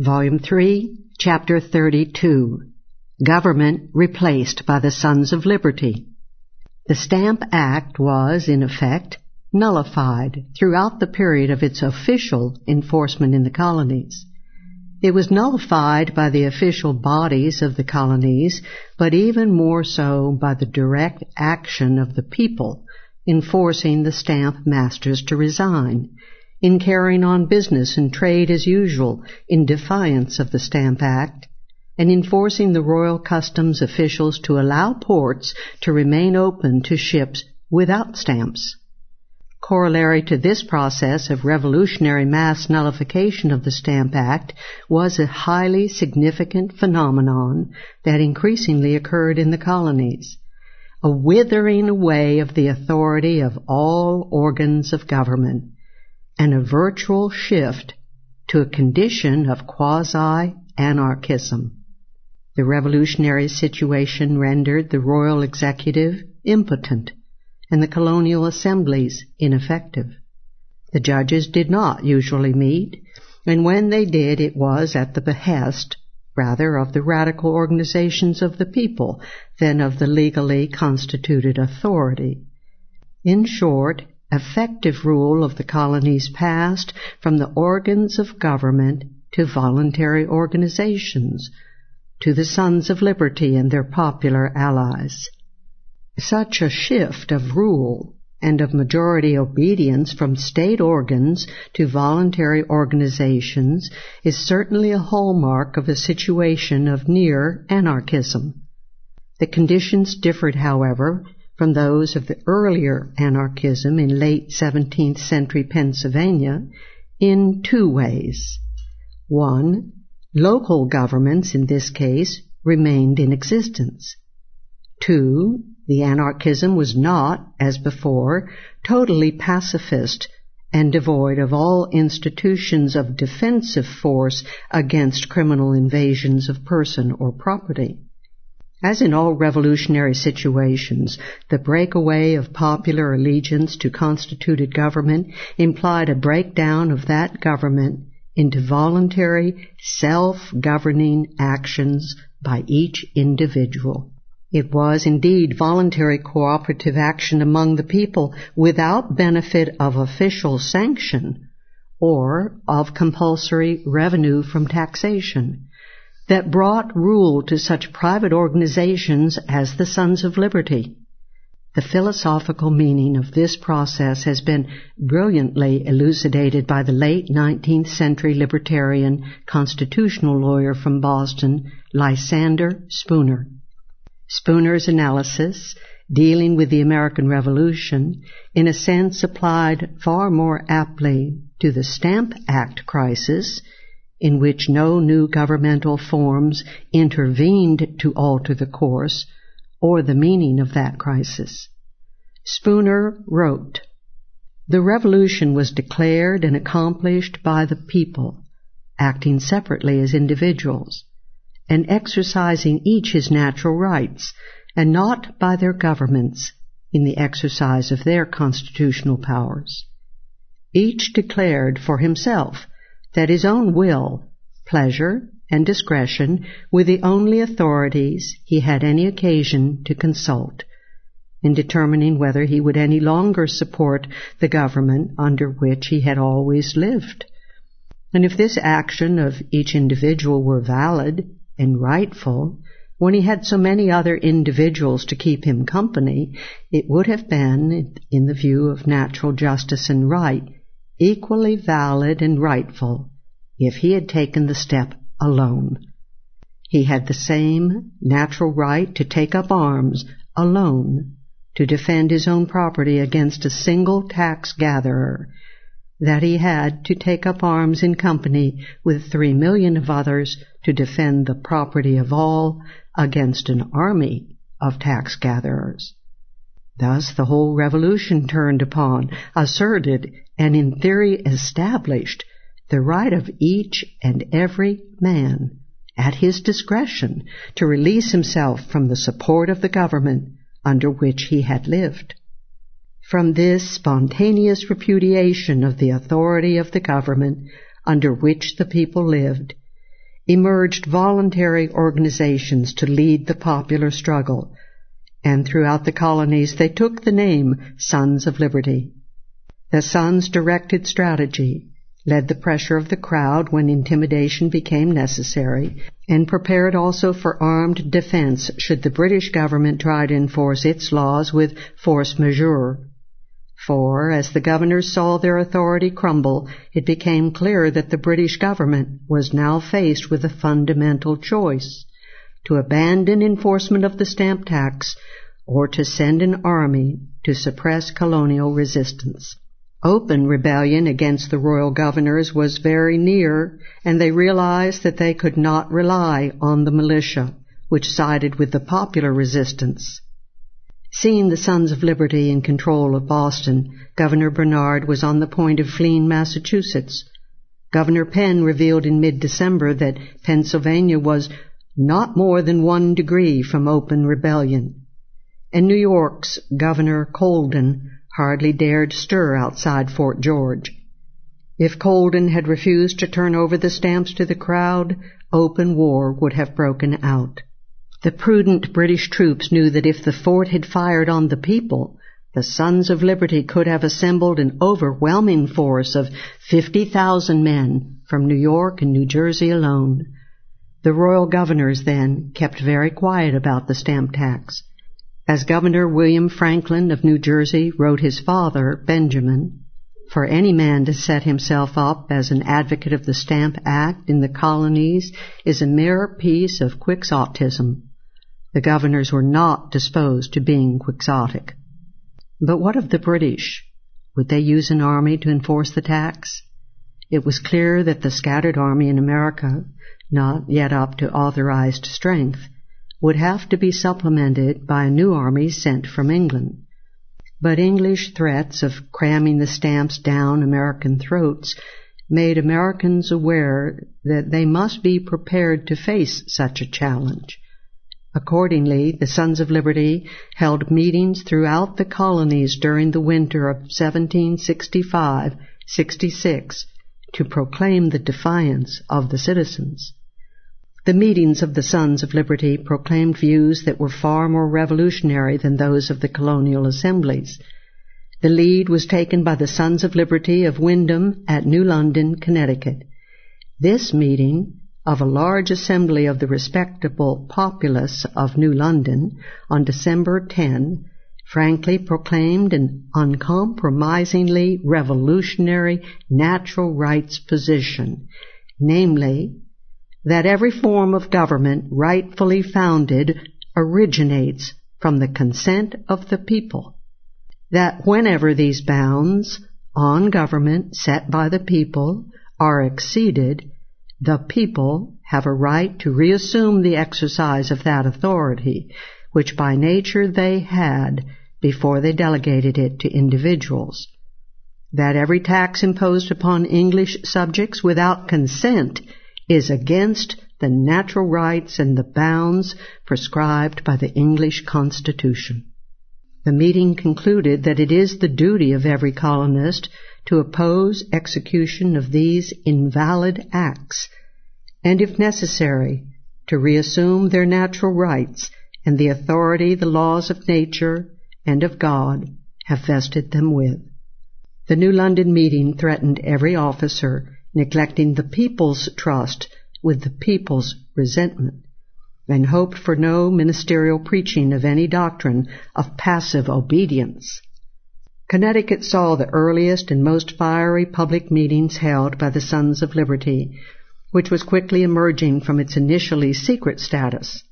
Volume 3, Chapter 32, Government Replaced by the Sons of Liberty. The Stamp Act was, in effect, nullified throughout the period of its official enforcement in the colonies. It was nullified by the official bodies of the colonies, but even more so by the direct action of the people in forcing the stamp masters to resign, in carrying on business and trade as usual in defiance of the Stamp Act, and in forcing the Royal Customs officials to allow ports to remain open to ships without stamps. Corollary to this process of revolutionary mass nullification of the Stamp Act was a highly significant phenomenon that increasingly occurred in the colonies, a withering away of the authority of all organs of government, and a virtual shift to a condition of quasi-anarchism. The revolutionary situation rendered the royal executive impotent and the colonial assemblies ineffective. The judges did not usually meet, and when they did, it was at the behest rather of the radical organizations of the people than of the legally constituted authority. In short, effective rule of the colonies passed from the organs of government to voluntary organizations, to the Sons of Liberty and their popular allies. Such a shift of rule and of majority obedience from state organs to voluntary organizations is certainly a hallmark of a situation of near anarchism. The conditions differed, however, from those of the earlier anarchism in late 17th century Pennsylvania in two ways. One, local governments in this case remained in existence. Two, the anarchism was not, as before, totally pacifist and devoid of all institutions of defensive force against criminal invasions of person or property. As in all revolutionary situations, the breakaway of popular allegiance to constituted government implied a breakdown of that government into voluntary, self-governing actions by each individual. It was indeed voluntary cooperative action among the people without benefit of official sanction or of compulsory revenue from taxation that brought rule to such private organizations as the Sons of Liberty. The philosophical meaning of this process has been brilliantly elucidated by the late 19th century libertarian constitutional lawyer from Boston, Lysander Spooner. Spooner's analysis, dealing with the American Revolution, in a sense applied far more aptly to the Stamp Act crisis, in which no new governmental forms intervened to alter the course or the meaning of that crisis. Spooner wrote, "The revolution was declared and accomplished by the people, acting separately as individuals, and exercising each his natural rights, and not by their governments in the exercise of their constitutional powers. Each declared for himself that his own will, pleasure, and discretion were the only authorities he had any occasion to consult, in determining whether he would any longer support the government under which he had always lived. And if this action of each individual were valid and rightful, when he had so many other individuals to keep him company, it would have been, in the view of natural justice and right, equally valid and rightful if he had taken the step alone. He had the same natural right to take up arms alone to defend his own property against a single tax gatherer that he had to take up arms in company with 3 million of others to defend the property of all against an army of tax gatherers. Thus the whole revolution turned upon, asserted, and in theory established the right of each and every man, at his discretion, to release himself from the support of the government under which he had lived. From this spontaneous repudiation of the authority of the government under which the people lived, emerged voluntary organizations to lead the popular struggle, and throughout the colonies they took the name Sons of Liberty. The Sons directed strategy, led the pressure of the crowd when intimidation became necessary, and prepared also for armed defense should the British government try to enforce its laws with force majeure. For, as the governors saw their authority crumble, it became clear that the British government was now faced with a fundamental choice: to abandon enforcement of the stamp tax or to send an army to suppress colonial resistance. Open rebellion against the royal governors was very near, and they realized that they could not rely on the militia, which sided with the popular resistance. Seeing the Sons of Liberty in control of Boston, Governor Bernard was on the point of fleeing Massachusetts. Governor Penn revealed in mid-December that Pennsylvania was not more than 1 degree from open rebellion, and New York's Governor Colden hardly dared stir outside Fort George. If Colden had refused to turn over the stamps to the crowd, open war would have broken out. The prudent British troops knew that if the fort had fired on the people, the Sons of Liberty could have assembled an overwhelming force of 50,000 men from New York and New Jersey alone. The royal governors then kept very quiet about the stamp tax. As Governor William Franklin of New Jersey wrote his father, Benjamin, "For any man to set himself up as an advocate of the Stamp Act in the colonies is a mere piece of quixotism." The governors were not disposed to being quixotic. But what of the British? Would they use an army to enforce the tax? It was clear that the scattered army in America, not yet up to authorized strength, would have to be supplemented by a new army sent from England. But English threats of cramming the stamps down American throats made Americans aware that they must be prepared to face such a challenge. Accordingly, the Sons of Liberty held meetings throughout the colonies during the winter of 1765-66 to proclaim the defiance of the citizens. The meetings of the Sons of Liberty proclaimed views that were far more revolutionary than those of the colonial assemblies. The lead was taken by the Sons of Liberty of Windham at New London, Connecticut. This meeting of a large assembly of the respectable populace of New London on December 10 frankly proclaimed an uncompromisingly revolutionary natural rights position, namely, that every form of government rightfully founded originates from the consent of the people, that whenever these bounds on government set by the people are exceeded, the people have a right to reassume the exercise of that authority, which by nature they had before they delegated it to individuals, that every tax imposed upon English subjects without consent is against the natural rights and the bounds prescribed by the English Constitution. The meeting concluded that it is the duty of every colonist to oppose execution of these invalid acts, and if necessary, to reassume their natural rights and the authority the laws of nature and of God have vested them with. The New London meeting threatened every officer, neglecting the people's trust with the people's resentment, and hoped for no ministerial preaching of any doctrine of passive obedience. Connecticut saw the earliest and most fiery public meetings held by the Sons of Liberty, which was quickly emerging from its initially secret status.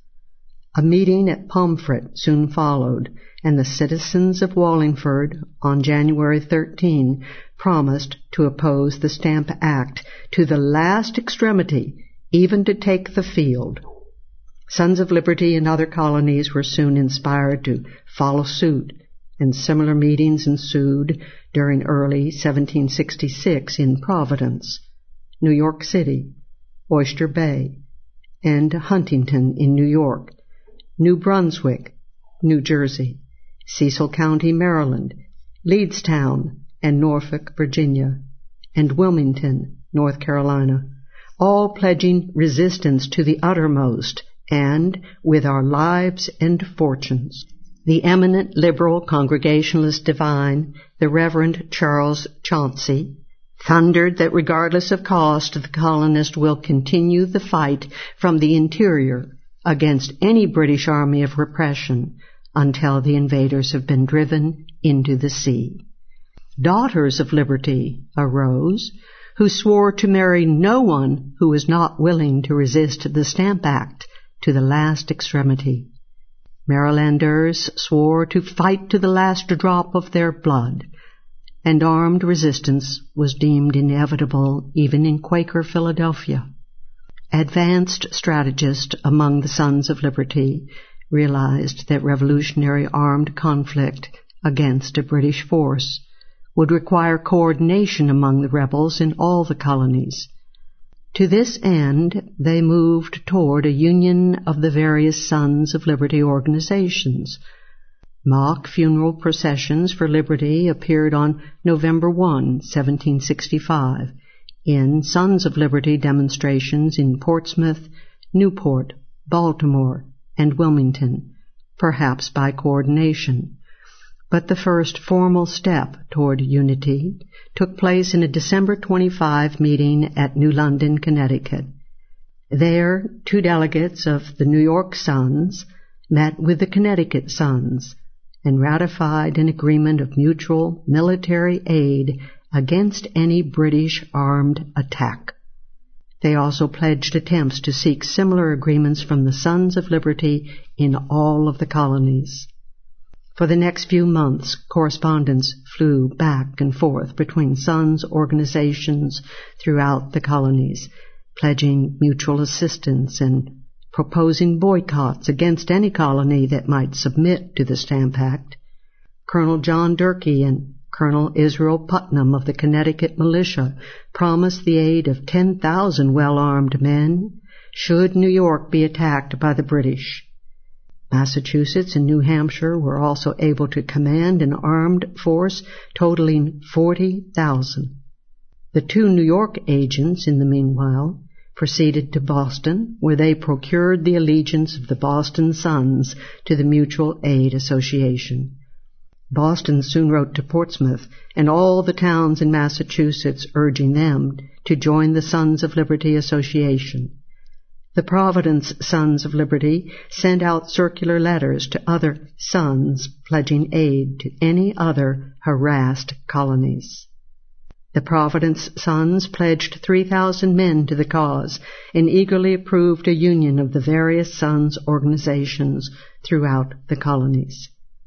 A meeting at Pomfret soon followed, and the citizens of Wallingford on January 13 promised to oppose the Stamp Act to the last extremity, even to take the field. Sons of Liberty in other colonies were soon inspired to follow suit, and similar meetings ensued during early 1766 in Providence, New York City, Oyster Bay, and Huntington in New York, New Brunswick, New Jersey, Cecil County, Maryland, Leedstown and Norfolk, Virginia, and Wilmington, North Carolina, all pledging resistance to the uttermost, and with our lives and fortunes. The eminent liberal Congregationalist divine, the Reverend Charles Chauncey, thundered that regardless of cost, the colonists will continue the fight from the interior against any British army of repression until the invaders have been driven into the sea. Daughters of Liberty arose, who swore to marry no one who was not willing to resist the Stamp Act to the last extremity. Marylanders swore to fight to the last drop of their blood, and armed resistance was deemed inevitable even in Quaker Philadelphia. Advanced strategists among the Sons of Liberty realized that revolutionary armed conflict against a British force would require coordination among the rebels in all the colonies. To this end, they moved toward a union of the various Sons of Liberty organizations. Mock funeral processions for liberty appeared on November 1, 1765, in Sons of Liberty demonstrations in Portsmouth, Newport, Baltimore, and Wilmington, perhaps by coordination. But the first formal step toward unity took place in a December 25 meeting at New London, Connecticut. There, 2 delegates of the New York Sons met with the Connecticut Sons and ratified an agreement of mutual military aid against any British armed attack. They also pledged attempts to seek similar agreements from the Sons of Liberty in all of the colonies. For the next few months, correspondence flew back and forth between Sons organizations throughout the colonies, pledging mutual assistance and proposing boycotts against any colony that might submit to the Stamp Act. Colonel John Durkee and Colonel Israel Putnam of the Connecticut militia promised the aid of 10,000 well-armed men should New York be attacked by the British. Massachusetts and New Hampshire were also able to command an armed force totaling 40,000. The 2 New York agents, in the meanwhile, proceeded to Boston, where they procured the allegiance of the Boston Sons to the Mutual Aid Association. Boston soon wrote to Portsmouth and all the towns in Massachusetts urging them to join the Sons of Liberty Association. The Providence Sons of Liberty sent out circular letters to other sons pledging aid to any other harassed colonies. The Providence Sons pledged 3,000 men to the cause and eagerly approved a union of the various Sons organizations throughout the colonies.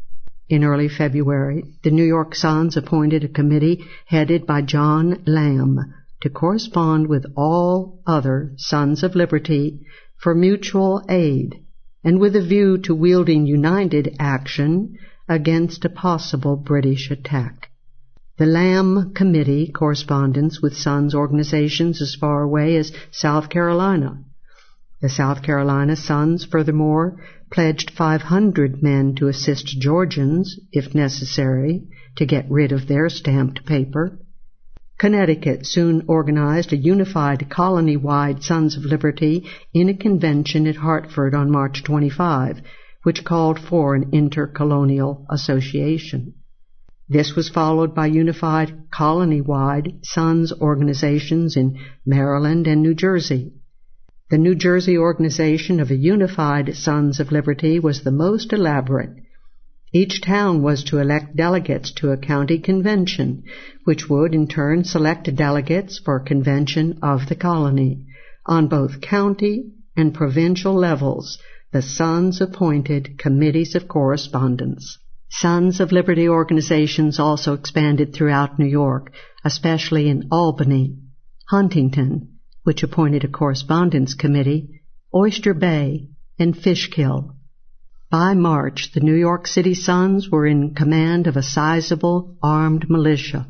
In early February, the New York Sons appointed a committee headed by John Lamb to correspond with all other Sons of Liberty for mutual aid and with a view to wielding united action against a possible British attack. The Lamb Committee correspondence with Sons organizations as far away as South Carolina. The South Carolina Sons, furthermore, pledged 500 men to assist Georgians, if necessary, to get rid of their stamped paper. Connecticut soon organized a unified colony-wide Sons of Liberty in a convention at Hartford on March 25, which called for an intercolonial association. This was followed by unified colony-wide Sons organizations in Maryland and New Jersey. The New Jersey organization of a unified Sons of Liberty was the most elaborate. Each town was to elect delegates to a county convention, which would in turn select delegates for a convention of the colony. On both county and provincial levels, the Sons appointed committees of correspondence. Sons of Liberty organizations also expanded throughout New York, especially in Albany, Huntington, which appointed a correspondence committee, Oyster Bay, and Fishkill. By March, the New York City Sons were in command of a sizable armed militia.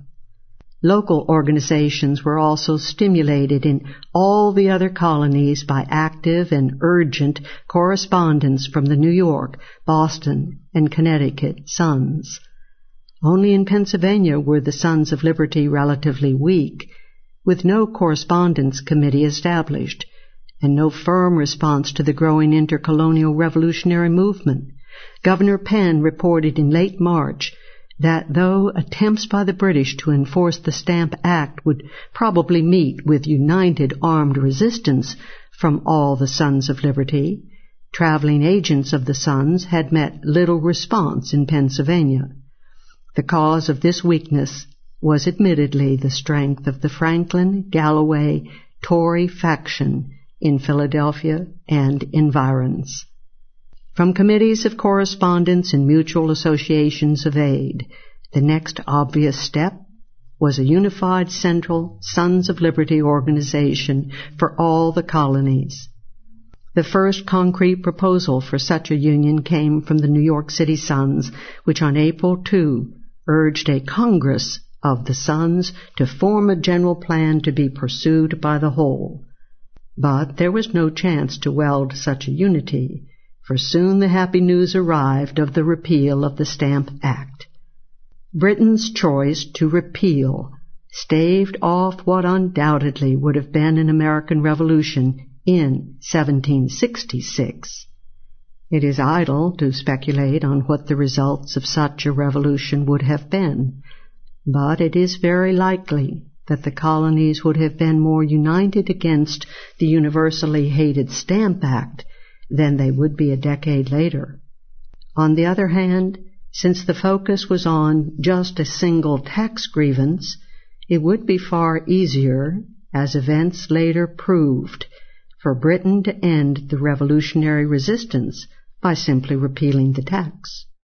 Local organizations were also stimulated in all the other colonies by active and urgent correspondence from the New York, Boston, and Connecticut Sons. Only in Pennsylvania were the Sons of Liberty relatively weak, with no correspondence committee established, and no firm response to the growing intercolonial revolutionary movement. Governor Penn reported in late March that though attempts by the British to enforce the Stamp Act would probably meet with united armed resistance from all the Sons of Liberty, traveling agents of the Sons had met little response in Pennsylvania. The cause of this weakness was admittedly the strength of the Franklin Galloway Tory faction in Philadelphia and environs. From committees of correspondence and mutual associations of aid, the next obvious step was a unified central Sons of Liberty organization for all the colonies. The first concrete proposal for such a union came from the New York City Sons, which on April 2 urged a Congress of the Sons to form a general plan to be pursued by the whole. But there was no chance to weld such a unity, for soon the happy news arrived of the repeal of the Stamp Act. Britain's choice to repeal staved off what undoubtedly would have been an American Revolution in 1766. It is idle to speculate on what the results of such a revolution would have been, but it is very likely that the colonies would have been more united against the universally hated Stamp Act than they would be a decade later. On the other hand, since the focus was on just a single tax grievance, it would be far easier, as events later proved, for Britain to end the revolutionary resistance by simply repealing the tax.